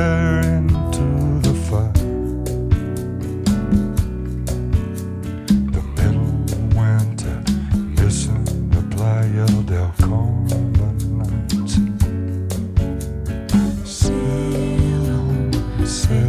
stare into the fire. The middle winter, missing the Playa del Carmen nights. Sail on, sail